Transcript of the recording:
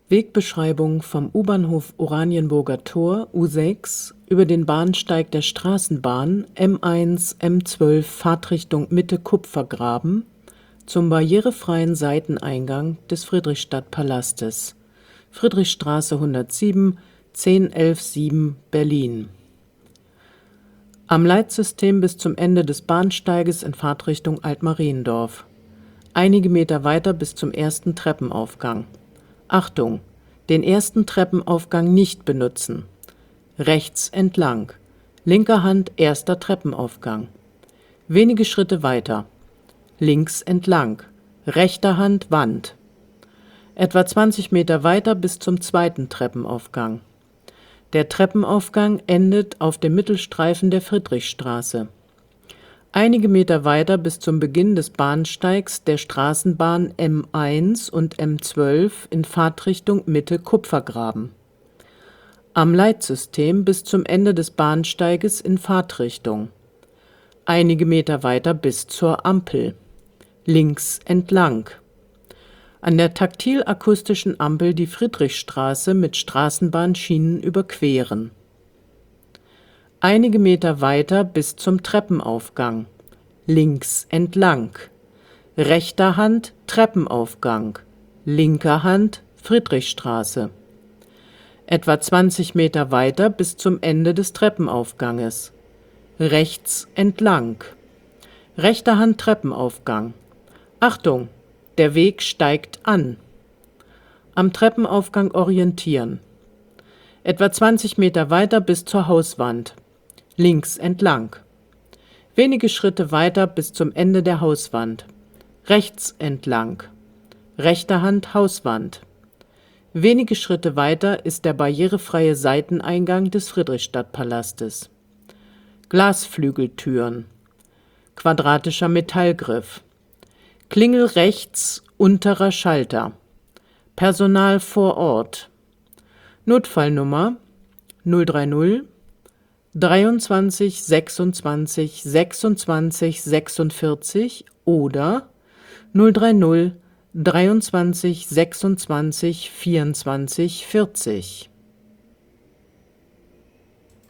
Wegbeschreibung vom U-Bahnhof Oranienburger Tor U6 über den Bahnsteig der Straßenbahn M1 M12 Fahrtrichtung Mitte Kupfergraben zum barrierefreien Seiteneingang des Friedrichstadtpalastes, Friedrichstraße 107, 10117 Berlin. Am Leitsystem bis zum Ende des Bahnsteiges in Fahrtrichtung Altmariendorf. Einige Meter weiter bis zum ersten Treppenaufgang. Achtung! Den ersten Treppenaufgang nicht benutzen. Rechts entlang. Linker Hand erster Treppenaufgang. Wenige Schritte weiter. Links entlang. Rechter Hand Wand. Etwa 20 Meter weiter bis zum zweiten Treppenaufgang. Der Treppenaufgang endet auf dem Mittelstreifen der Friedrichstraße. Einige Meter weiter bis zum Beginn des Bahnsteigs der Straßenbahn M1 und M12 in Fahrtrichtung Mitte Kupfergraben. Am Leitsystem bis zum Ende des Bahnsteiges in Fahrtrichtung. Einige Meter weiter bis zur Ampel. Links entlang. An der taktil-akustischen Ampel die Friedrichstraße mit Straßenbahnschienen überqueren. Einige Meter weiter bis zum Treppenaufgang. Links entlang. Rechter Hand Treppenaufgang. Linker Hand Friedrichstraße. Etwa 20 Meter weiter bis zum Ende des Treppenaufganges. Rechts entlang. Rechter Hand Treppenaufgang. Achtung! Der Weg steigt an. Am Treppenaufgang orientieren. Etwa 20 Meter weiter bis zur Hauswand. Links entlang. Wenige Schritte weiter bis zum Ende der Hauswand. Rechts entlang. Rechter Hand Hauswand. Wenige Schritte weiter ist der barrierefreie Seiteneingang des Friedrichstadtpalastes. Glasflügeltüren. Quadratischer Metallgriff. Klingel rechts, unterer Schalter. Personal vor Ort. Notfallnummer 030 23 26 26 46 oder 030 23 26 24 40.